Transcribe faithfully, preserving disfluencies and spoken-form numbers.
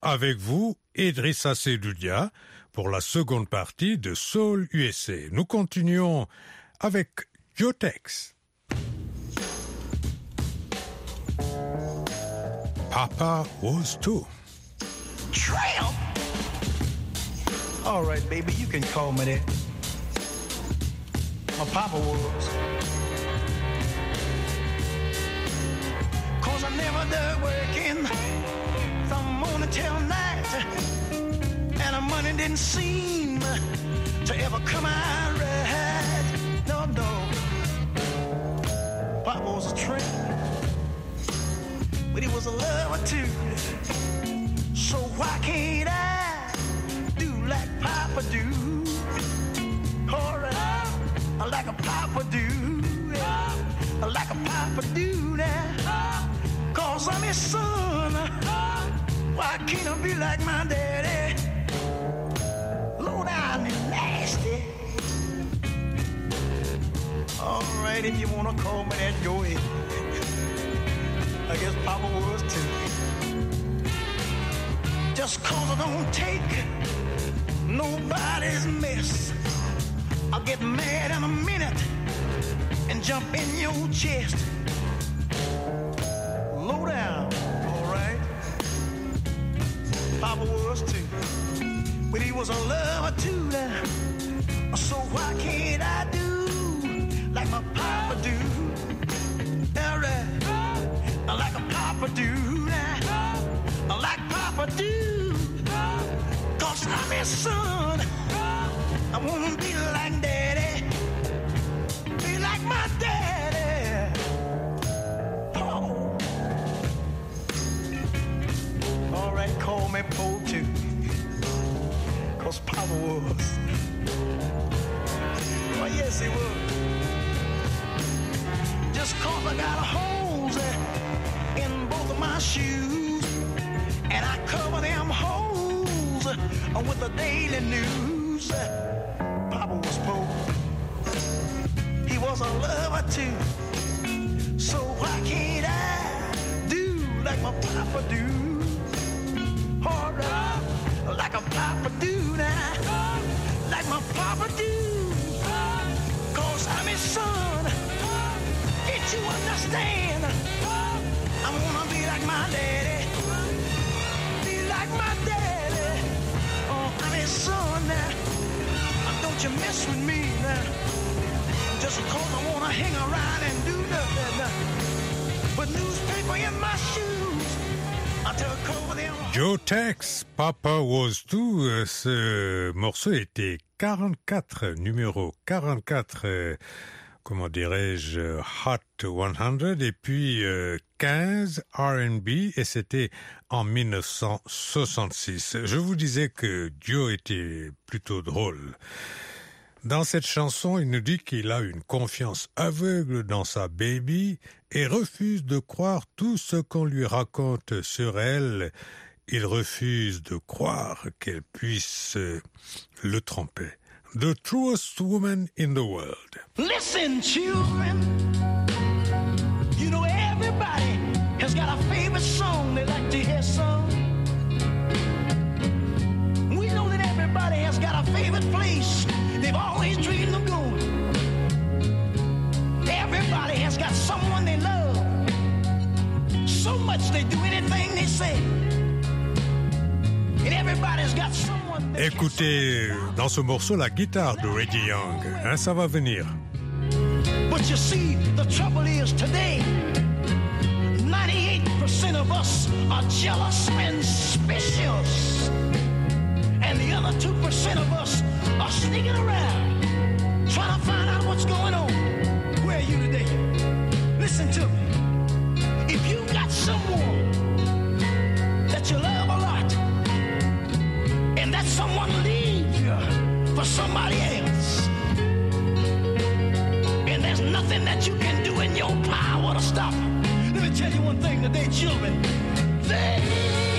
avec vous, Idrissa Seydoudia, pour la seconde partie de Soul U S A. Nous continuons avec Joe Tex. Papa was too. Tramp? All right, baby, you can call me that. My papa was. Cause I never done working from morning till night, and the money didn't seem to ever come out right. No, no. Papa was a tramp, but he was a lover too. So why can't I do like Papa do? Alright, like a Papa do, like a Papa do now. Cause I'm his son. Why can't I be like my daddy? Low down and nasty. Alright, if you wanna call me that, go ahead. I guess Papa was too. Just cause I don't take nobody's mess, I'll get mad in a minute and jump in your chest. Low down, alright. Papa was too, but he was a lover too. So why can't I do like my papa do? Alright, like a papa do, like Papa do. Cause I'm his son, I wanna be like daddy, be like my daddy. Oh. Alright, call me Po too, cause Papa was. Well, yes, he was. Just cause I got holes in both of my shoes, and I cover them holes with the daily news. Papa was poor, he was a lover too. So why can't I do like my papa do? Alright, like a papa do now, like my papa do. Cause I'm his son, can't you understand? I wanna be like my daddy, be like my daddy. Oh, I'm his son now. Don't you mess with me now, just cause I wanna hang around and do nothing. Put newspaper in my shoes until cover them. Joe Tex, Papa Was Too. Ce morceau était quarante-quatre, numéro quarante-quatre, euh, comment dirais-je, Hot cent, et puis euh, quinze R and B, et c'était en mille neuf cent soixante-six. Je vous disais que Joe était plutôt drôle. Dans cette chanson, il nous dit qu'il a une confiance aveugle dans sa baby et refuse de croire tout ce qu'on lui raconte sur elle. Il refuse de croire qu'elle puisse le tromper. The truest woman in the world. Listen, children, you know everybody has got a favorite song they like to hear sung. We know that everybody has got a favorite place they've always dreamed of going. Everybody has got someone they love so much they do anything they say. And everybody's got someone they Écoutez dans ce morceau la guitare de Reggie Young, hein, ça va venir. But you see, the trouble is today, ninety-eight percent of us are jealous and suspicious, and the other two percent of us are sneaking around, trying to find out what's going on. Where are you today? Listen to me. If you got someone that you love a lot, and that someone leaves you for somebody else, and there's nothing that you can do in your power to stop it. Let me tell you one thing today, children. They